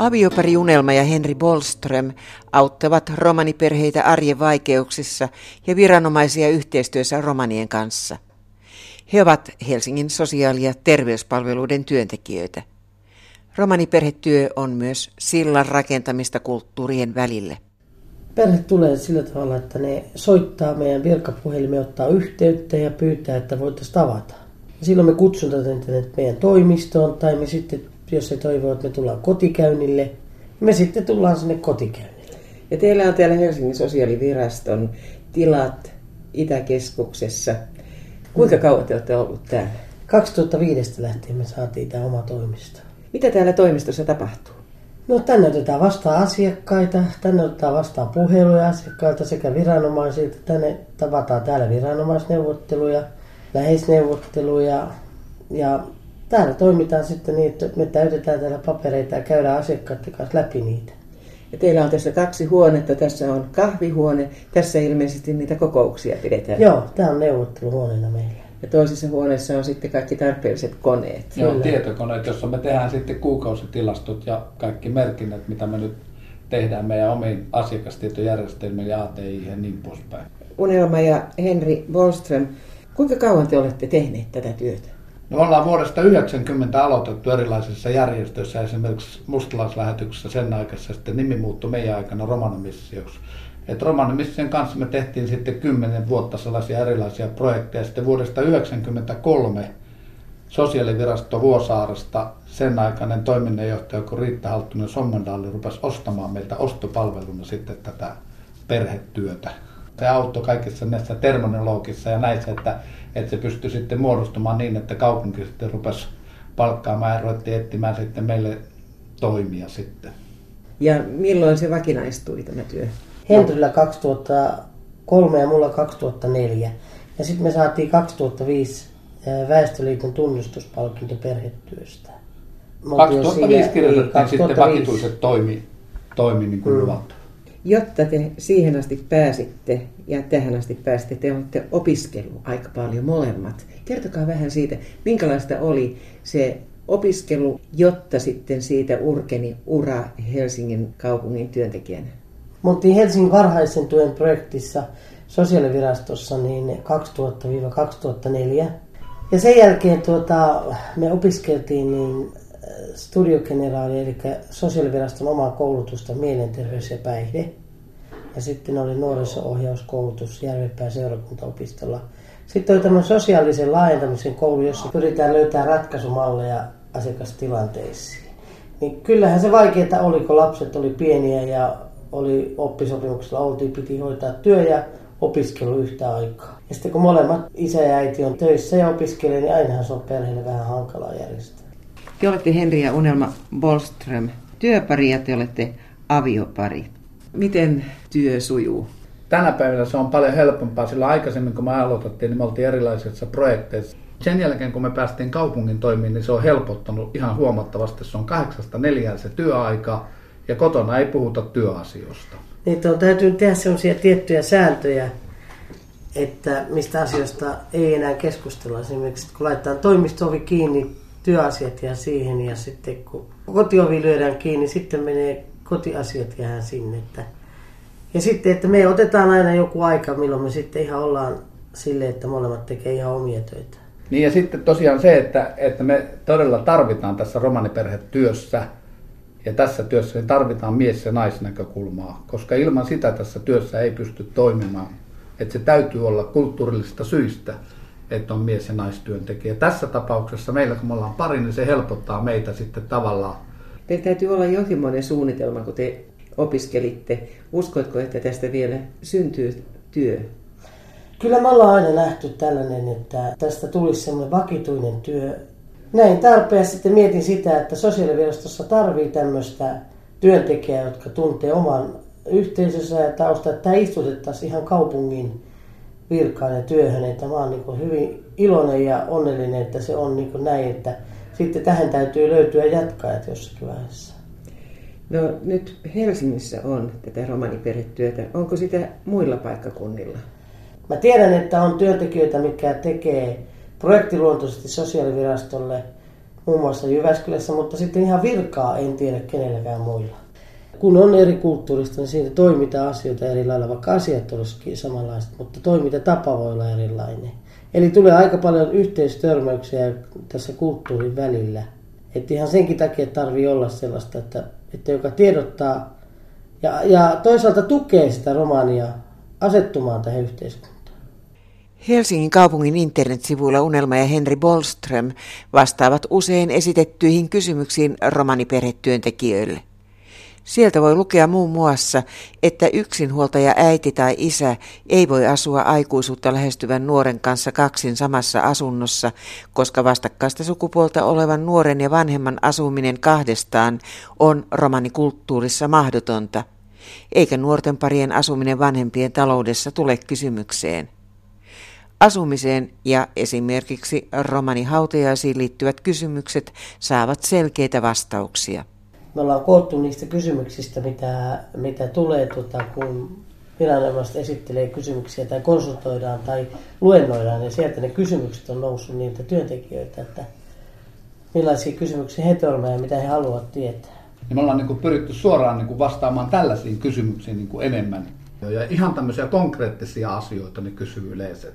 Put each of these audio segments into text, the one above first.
Aviopari Unelma ja Henri Bollström auttavat romaniperheitä arjen vaikeuksissa ja viranomaisia yhteistyössä romanien kanssa. He ovat Helsingin sosiaali- ja terveyspalveluiden työntekijöitä. Romaniperhetyö on myös sillan rakentamista kulttuurien välille. Perhe tulee sillä tavalla, että ne soittaa meidän virkapuhelimeen, ottaa yhteyttä ja pyytää, että voitaisiin tavata. Ja silloin me kutsutaan meidän toimistoon tai me sitten, jos se toivoo, että me tullaan kotikäynnille, me sitten tullaan sinne kotikäynnille. Ja teillä on täällä Helsingin sosiaaliviraston tilat Itäkeskuksessa. Kuinka kauan te olette ollut täällä? 2005 lähtien me saatiin tämä oma toimisto. Mitä täällä toimistossa tapahtuu? No tänne otetaan vastaan asiakkaita, tänne otetaan vastaan puheluja asiakkailta sekä viranomaisilta. Tänne tavataan täällä viranomaisneuvotteluja, läheisneuvotteluja ja täällä toimitaan sitten niin, että me täytetään täällä papereita ja käydään asiakkaiden kanssa läpi niitä. Ja teillä on tässä 2 huonetta, tässä on kahvihuone, tässä ilmeisesti niitä kokouksia pidetään. Joo, tämä on neuvotteluhuoneena meillä. Ja toisessa huoneessa on sitten kaikki tarpeelliset koneet. Joo, tietokoneet, jossa me tehdään sitten kuukausitilastot ja kaikki merkinnät, mitä me nyt tehdään meidän omiin asiakastietojärjestelmiin ja ATI ja niin poispäin. Unelma ja Henri Bollström, kuinka kauan te olette tehneet tätä työtä? No ollaan vuodesta 1990 aloitettu erilaisissa järjestöissä, esimerkiksi mustalaislähetyksessä sen aikaisessa, sitten nimi muuttui meidän aikana Romanomissioksi. Romanomission kanssa me tehtiin sitten 10 vuotta sellaisia erilaisia projekteja. Sitten vuodesta 1993 sosiaalivirasto Vuosaaresta sen aikainen toiminnanjohtaja, kun Riitta Halttunen-Sommendaali rupesi ostamaan meiltä ostopalveluna sitten tätä perhetyötä. Se auttoi kaikissa näissä terminologissa ja näissä, että se pystyi sitten muodostumaan niin, että kaupunki sitten rupesi palkkaamaan ja ruvettiin etsimään sitten meille toimia sitten. Ja milloin se vakinaistui tämä työ? Henrillä 2003 ja mulla 2004. Ja sitten me saatiin 2005 Väestöliiton tunnustuspalkinto perhetyöstä. 2005 kirjoitettiin sitten vakituiset toimi niin kuin luvattu. Jotta te siihen asti pääsitte ja tähän asti pääsitte, te olette opiskellut aika paljon molemmat. Kertokaa vähän siitä, minkälaista oli se opiskelu, jotta sitten siitä urkeni ura Helsingin kaupungin työntekijänä. Me oltiin Helsingin varhaisen tuen projektissa sosiaalivirastossa niin 2000-2004. Ja sen jälkeen me opiskeltiin niin studiogeneraali, eli sosiaaliviraston omaa koulutusta mielenterveys ja päihde. Ja sitten oli nuoriso-ohjauskoulutus Järvenpään seurakuntaopistolla. Sitten oli tämmöinen sosiaalisen laajentamisen koulu, jossa pyritään löytämään ratkaisumalleja asiakastilanteisiin. Niin kyllähän se vaikeaa oli, kun lapset oli pieniä ja oli oppisopimuksella, piti hoitaa työ ja opiskelu yhtä aikaa. Ja sitten kun molemmat isä ja äiti on töissä ja opiskelee, niin ainahan se on perheelle vähän hankalaa järjestää. Te olette Henri ja Unelma Bollström työpari ja te olette aviopari. Miten työ sujuu? Tänä päivänä se on paljon helpompaa, sillä aikaisemmin kun me aloitettiin, niin me oltiin erilaisissa projekteissa. Sen jälkeen kun me päästiin kaupungin toimiin, niin se on helpottanut ihan huomattavasti. Se on 8-4 se työaika ja kotona ei puhuta työasioista. Niitä on täytynyt tehdä sellaisia tiettyjä sääntöjä, että mistä asioista ei enää keskustella. Esimerkiksi kun laitetaan toimisto-ovi kiinni, työasiat jää siihen ja sitten kun kotiovi lyödään kiinni, sitten menee kotiasiat jää sinne. Ja sitten, että me otetaan aina joku aika, milloin me sitten ihan ollaan silleen, että molemmat tekee ihan omia töitä. Niin ja sitten tosiaan se, että me todella tarvitaan tässä romaniperhetyössä ja tässä työssä niin tarvitaan mies- ja naisnäkökulmaa, koska ilman sitä tässä työssä ei pysty toimimaan. Että se täytyy olla kulttuurillisista syistä, että on mies- ja naistyöntekijä. Tässä tapauksessa meillä, kun me ollaan pari, niin se helpottaa meitä sitten tavallaan. Teillä täytyy olla jonkinlainen suunnitelma, kun te opiskelitte. Uskoitko, että tästä vielä syntyy työ? Kyllä me ollaan aina nähty tällainen, että tästä tulisi semmoinen vakituinen työ. Näin tarpeessa sitten mietin sitä, että sosiaalivirastossa tarvii tämmöistä työntekijää, jotka tuntee oman yhteisönsä ja tausta, että tämä istutettaisiin ihan kaupungin virkaan ja työhön. Että mä oon niin hyvin iloinen ja onnellinen, että se on niin näin, että sitten tähän täytyy löytyä jatkajat jossakin vaiheessa. No nyt Helsingissä on tätä romaniperhetyötä. Onko sitä muilla paikkakunnilla? Mä tiedän, että on työntekijöitä, mitkä tekee projektiluontoisesti sosiaalivirastolle, muun muassa Jyväskylässä, mutta sitten ihan virkaa en tiedä kenelläkään muilla. Kun on eri kulttuurista, niin siinä toimitaan asioita eri lailla, vaikka asiat olisikin samanlaiset, mutta toimintatapa voi olla erilainen. Eli tulee aika paljon yhteistörmäyksiä tässä kulttuurin välillä. Että ihan senkin takia tarvii olla sellaista, että joka tiedottaa ja toisaalta tukee sitä romania asettumaan tähän yhteiskuntaan. Helsingin kaupungin internetsivuilla Unelma ja Henri Bollström vastaavat usein esitettyihin kysymyksiin romaniperhetyöntekijöille. Sieltä voi lukea muun muassa, että yksinhuoltaja äiti tai isä ei voi asua aikuisuutta lähestyvän nuoren kanssa kaksin samassa asunnossa, koska vastakkaista sukupuolta olevan nuoren ja vanhemman asuminen kahdestaan on romanikulttuurissa mahdotonta, eikä nuorten parien asuminen vanhempien taloudessa tule kysymykseen. Asumiseen ja esimerkiksi romanihautajaisiin liittyvät kysymykset saavat selkeitä vastauksia. Me ollaan koottu niistä kysymyksistä, mitä tulee, kun viranomaiset esittelee kysymyksiä tai konsultoidaan tai luennoidaan, ja sieltä ne kysymykset on noussut niiltä työntekijöiltä, että millaisia kysymyksiä he törmäävät ja mitä he haluavat tietää. Ja me ollaan pyritty suoraan vastaamaan tällaisiin kysymyksiin enemmän. Ja ihan tämmöisiä konkreettisia asioita ne kysyy yleensä.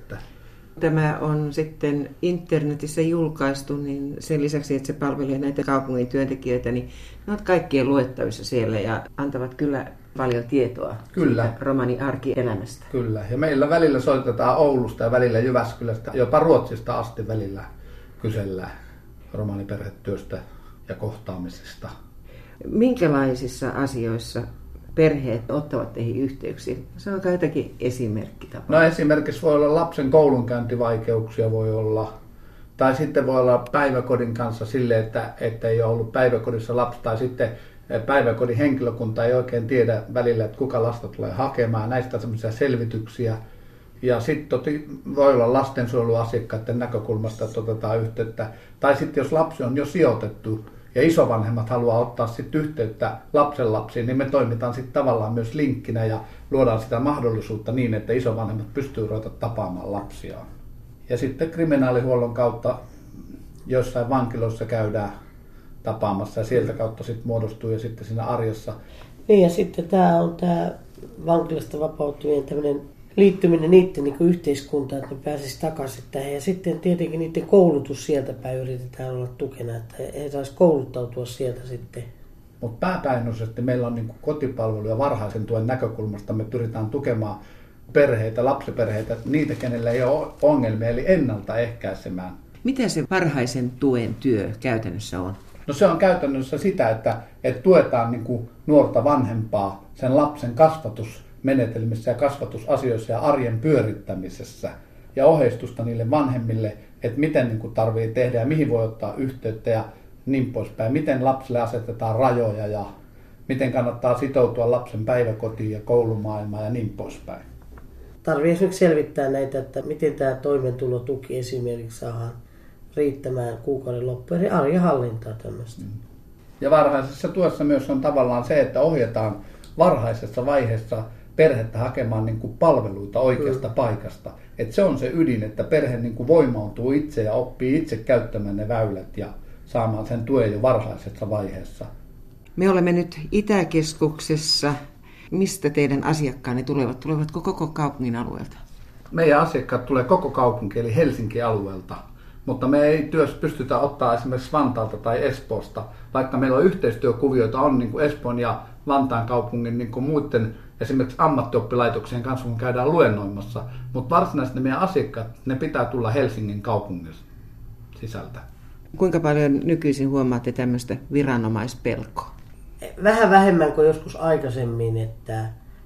Tämä on sitten internetissä julkaistu, niin sen lisäksi, että se palvelee näitä kaupungin työntekijöitä, niin ne ovat kaikkien luettavissa siellä ja antavat kyllä paljon tietoa romani-arkielämästä. Kyllä, ja meillä välillä soitetaan Oulusta ja välillä Jyväskylästä, jopa Ruotsista asti välillä kysellään romaniperhetyöstä ja kohtaamisesta. Minkälaisissa asioissa perheet ottavat teihin yhteyksiä? Sanokaa jotakin esimerkkitapaa. No esimerkiksi voi olla lapsen koulunkäyntivaikeuksia voi olla. Tai sitten voi olla päiväkodin kanssa sille, että ei ole ollut päiväkodissa lapsi. Tai sitten päiväkodin henkilökunta ei oikein tiedä välillä, että kuka lasta tulee hakemaan. Näistä on sellaisia selvityksiä. Ja sitten voi olla lastensuojeluasiakkaiden näkökulmasta, että otetaan yhteyttä. Tai sitten jos lapsi on jo sijoitettu, ja isovanhemmat haluaa ottaa sitten yhteyttä lapsenlapsiin, niin me toimitaan sitten tavallaan myös linkkinä ja luodaan sitä mahdollisuutta niin, että isovanhemmat pystyy ruveta tapaamaan lapsiaan. Ja sitten kriminaalihuollon kautta joissain vankiloissa käydään tapaamassa ja sieltä kautta sitten muodostuu ja sitten siinä arjessa. Niin ja sitten tämä on tämä vankilasta vapautuvien tämmöinen liittyminen niiden yhteiskuntaan, että ne pääsisi takaisin tähän. Ja sitten tietenkin niiden koulutus sieltä päin yritetään olla tukena, että he saisi kouluttautua sieltä sitten. Mutta pääpäinnoisesti meillä on kotipalvelu ja varhaisen tuen näkökulmasta me pyritään tukemaan perheitä, lapsiperheitä, niitä, kenellä ei ole ongelmia, eli ennaltaehkäisemään. Mitä se varhaisen tuen työ käytännössä on? No se on käytännössä sitä, että tuetaan nuorta vanhempaa sen lapsen kasvatusmenetelmissä ja kasvatusasioissa ja arjen pyörittämisessä ja ohjeistusta niille vanhemmille, että miten tarvitsee tehdä ja mihin voi ottaa yhteyttä ja niin poispäin. Miten lapsille asetetaan rajoja ja miten kannattaa sitoutua lapsen päiväkotiin ja koulumaailmaan ja niin poispäin. Tarvitsee esimerkiksi selvittää näitä, että miten tämä toimeentulotuki esimerkiksi saadaan riittämään kuukauden loppuun, eli arjen hallintaa tämmöistä. Ja varhaisessa tuessa myös on tavallaan se, että ohjataan varhaisessa vaiheessa perhettä hakemaan palveluita oikeasta paikasta. Että se on se ydin, että perhe voimautuu itse ja oppii itse käyttämään ne väylät ja saamaan sen tuen jo varhaisessa vaiheessa. Me olemme nyt Itäkeskuksessa. Mistä teidän asiakkaanne tulevat? Tulevatko koko kaupungin alueelta? Meidän asiakkaat tulee koko kaupunki eli Helsingin alueelta. Mutta me ei työssä pystytä ottaa esimerkiksi Vantaalta tai Espoosta, vaikka meillä on yhteistyökuvioita on Espoon ja Vantaan kaupungin muiden esimerkiksi ammattioppilaitoksien kanssa, kun käydään luennoimassa. Mutta varsinaisesti meidän asiakkaat, ne pitää tulla Helsingin kaupungin sisältä. Kuinka paljon nykyisin huomaatte tämmöistä viranomaispelkoa? Vähän vähemmän kuin joskus aikaisemmin, että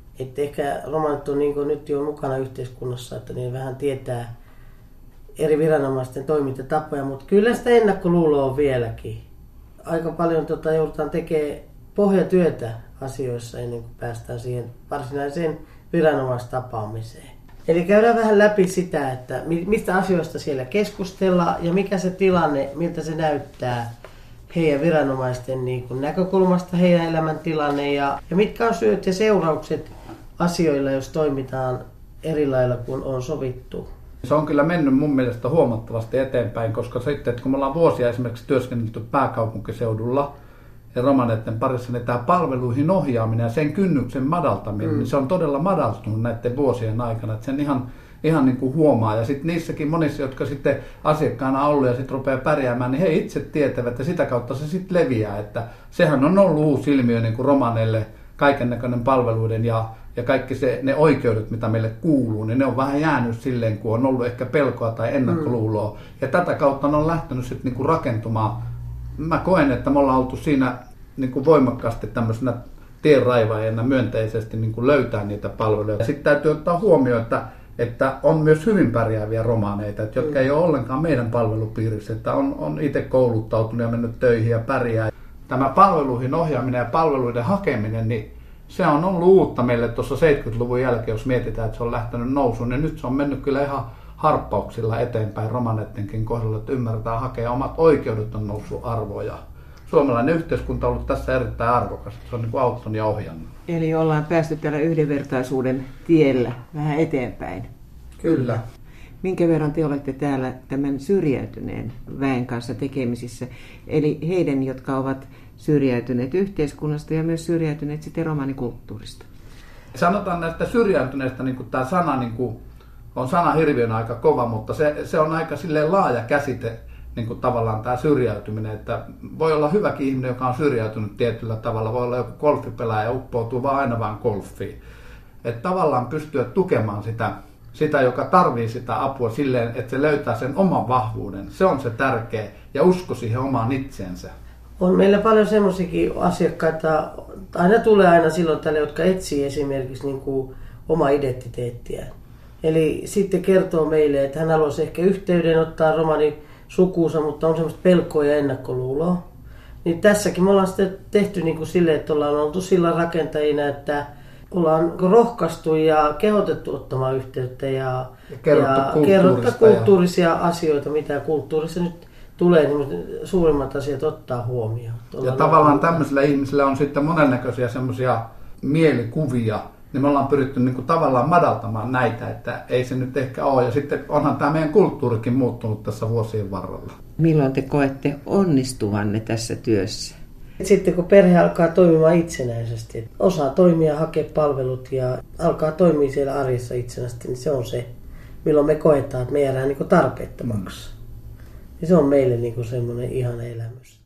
ehkä romanit on nyt jo mukana yhteiskunnassa, että ne vähän tietää eri viranomaisten toimintatapoja, mutta kyllä sitä ennakkoluuloa on vieläkin. Aika paljon joudutaan tekemään pohjatyötä asioissa ennen kuin päästään siihen varsinaiseen viranomaistapaamiseen. Eli käydään vähän läpi sitä, että mistä asioista siellä keskustellaan ja mikä se tilanne, miltä se näyttää heidän viranomaisten näkökulmasta, heidän elämäntilanne ja mitkä on syöt ja seuraukset asioilla, jos toimitaan eri lailla kuin on sovittu. Se on kyllä mennyt mun mielestä huomattavasti eteenpäin, koska sitten, kun me ollaan vuosia esimerkiksi työskennelty pääkaupunkiseudulla ja romaneiden parissa, niin tämä palveluihin ohjaaminen ja sen kynnyksen madaltaminen, niin se on todella madaltunut näiden vuosien aikana, että sen ihan niin kuin huomaa. Ja sitten niissäkin monissa, jotka sitten asiakkaana on ollut ja sitten rupeaa pärjäämään, niin he itse tietävät ja sitä kautta se sitten leviää. Että sehän on ollut uusi ilmiö niin kuin romaneille, kaikennäköinen palveluiden ja kaikki ne oikeudet, mitä meille kuuluu, niin ne on vähän jäänyt silleen, kun on ollut ehkä pelkoa tai ennakkoluuloa. Ja tätä kautta ne on lähtenyt sitten niin kuin rakentumaan. Mä koen, että me ollaan oltu siinä niin kuin voimakkaasti tämmöisenä tienraivaajana myönteisesti niin kuin löytää niitä palveluja. Ja sitten täytyy ottaa huomioon, että on myös hyvin pärjääviä romaaneita, jotka ei ole ollenkaan meidän palvelupiirissä, että on itse kouluttautunut ja mennyt töihin ja pärjää. Tämä palveluihin ohjaaminen ja palveluiden hakeminen, niin se on ollut uutta meille tuossa 70-luvun jälkeen, jos mietitään, että se on lähtenyt nousuun, niin nyt se on mennyt kyllä ihan harppauksilla eteenpäin romanettenkin kohdalla, että ymmärretään hakea omat oikeudet on noussut arvoja. Suomalainen yhteiskunta on ollut tässä erittäin arvokas, se on niin kuin auttanut ja ohjannut. Eli ollaan päästy täällä yhdenvertaisuuden tiellä vähän eteenpäin. Kyllä. Minkä verran te olette täällä tämän syrjäytyneen väen kanssa tekemisissä, eli heidän, jotka ovat syrjäytyneet yhteiskunnasta ja myös syrjäytyneet sitten romanikulttuurista? Sanotaan näistä syrjäytyneistä, niin tämä sana on sana hirviön aika kova, mutta se on aika silleen laaja käsite, niin kuin tavallaan tämä syrjäytyminen, että voi olla hyväkin ihminen, joka on syrjäytynyt tietyllä tavalla, voi olla joku golfipelaaja ja uppoutuu aina vaan golfiin. Että tavallaan pystyä tukemaan sitä, joka tarvii sitä apua silleen, että se löytää sen oman vahvuuden. Se on se tärkeä ja usko siihen omaan itseensä. On meillä paljon semmoisiakin asiakkaita, aina tulee silloin tälle, jotka etsii esimerkiksi niin kuin omaa identiteettiään. Eli sitten kertoo meille, että hän haluaisi ehkä yhteyden ottaa romani sukuunsa, mutta on semmoista pelkoa ja ennakkoluuloa. Niin tässäkin me ollaan sitten tehty niin kuin silleen, että ollaan oltu sillä rakentajina, että ollaan rohkaistu ja kehotettu ottamaan yhteyttä ja kerrottu kulttuurisia asioita, mitä kulttuurissa nyt tulee, niin suurimmat asiat ottaa huomioon. Ja tavallaan tämmöisillä ihmisillä on sitten monennäköisiä semmoisia mielikuvia, niin me ollaan pyritty niin kuin tavallaan madaltamaan näitä, että ei se nyt ehkä ole. Ja sitten onhan tämä meidän kulttuurikin muuttunut tässä vuosien varrella. Milloin te koette onnistuvanne tässä työssä? Sitten kun perhe alkaa toimimaan itsenäisesti, osaa toimia, hakea palvelut ja alkaa toimia siellä arjessa itsenäisesti, niin se on se, milloin me koetaan, että me jäädään niin kuin tarpeettomaksi. Ja se on meille niin kuin semmoinen ihana elämys.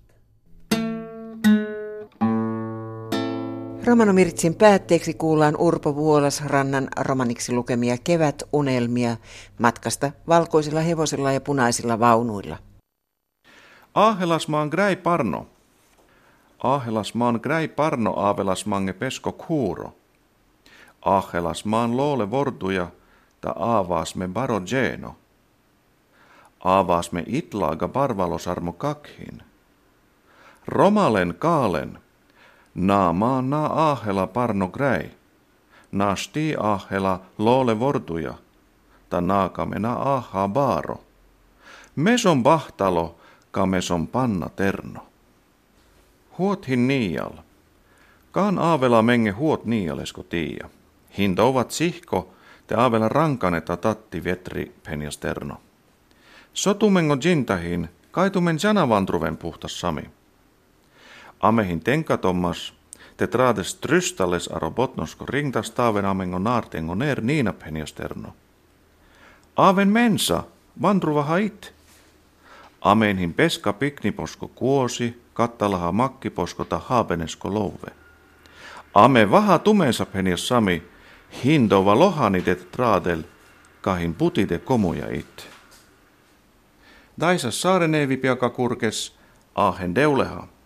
Romanomirtsin päätteeksi kuullaan Urpo Vuolasrannan romaniksi lukemia kevätunelmia matkasta valkoisilla hevosilla ja punaisilla vaunuilla. Aahelasmaan gräi parno. Aahelasmaan gräi parno aavelasmange pesko kuuro. Aahelasmaan loole vortuja ta aavaasme baro geno. Aavaasme itlaaga parvalosarmo kakhin. Romalen kaalen. Naamaa naa aahela parno gräi. Naasti aahela loole vortuja. Ta naakamena aahaa baaro. Meson bahtalo ka meson panna terno. Huothin niial. Kaan aavela menge huot niialesko tiia. Hinta ovat sihko, te aavela rankaneta tatti vetri penjas terno. Sotumengo jintahin, kaitumen janavandruven puhtas sami. Amehin tenkatommas, te traades trystalles aro botnosko ringtas taaven amengo naartengo neer niina penjas terno. Aaven mensa, vandruva hait. Amenhin peska pikniposko kuosi, kattalaha makkiposko ta haapenesko louve. Ame vaha tumensa penjas sami, hindova lohanitet traadel, kahin putite komuja it. Daisas saareneevi piaka kurkes, aahen deuleha.